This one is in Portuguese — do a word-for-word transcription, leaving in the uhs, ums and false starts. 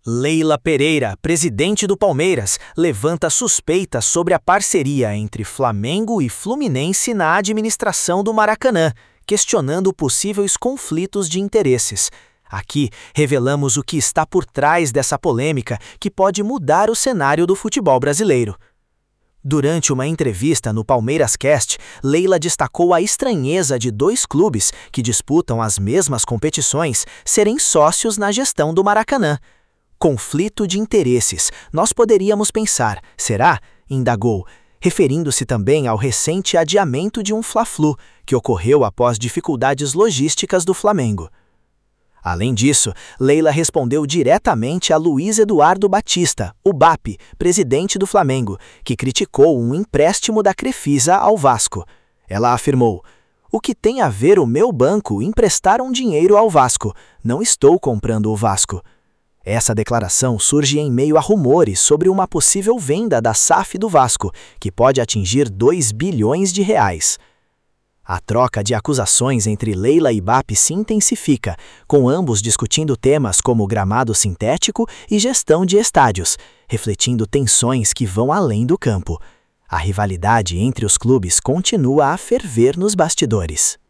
Leila Pereira, presidente do Palmeiras, levanta suspeitas sobre a parceria entre Flamengo e Fluminense na administração do Maracanã, questionando possíveis conflitos de interesses. Aqui revelamos o que está por trás dessa polêmica que pode mudar o cenário do futebol brasileiro. Durante uma entrevista no Palmeiras Cast, Leila destacou a estranheza de dois clubes que disputam as mesmas competições serem sócios na gestão do Maracanã. Conflito de interesses, nós poderíamos pensar, será? Indagou, referindo-se também ao recente adiamento de um Fla-Flu, que ocorreu após dificuldades logísticas do Flamengo. Além disso, Leila respondeu diretamente a Luiz Eduardo Batista, o B A P, presidente do Flamengo, que criticou um empréstimo da Crefisa ao Vasco. Ela afirmou: "O que tem a ver o meu banco emprestar um dinheiro ao Vasco? Não estou comprando o Vasco." Essa declaração surge em meio a rumores sobre uma possível venda da S A F do Vasco, que pode atingir dois bilhões de reais. A troca de acusações entre Leila e B A P se intensifica, com ambos discutindo temas como gramado sintético e gestão de estádios, refletindo tensões que vão além do campo. A rivalidade entre os clubes continua a ferver nos bastidores.